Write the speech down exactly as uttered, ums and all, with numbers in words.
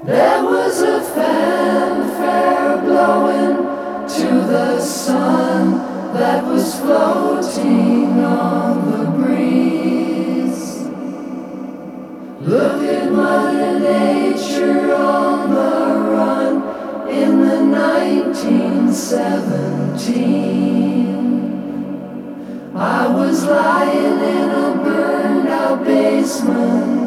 There was a fanfare blowing to the sun that was floating on the breeze. Look at Mother Nature on the run in the nineteen seventeen. I was lying in a burned out basement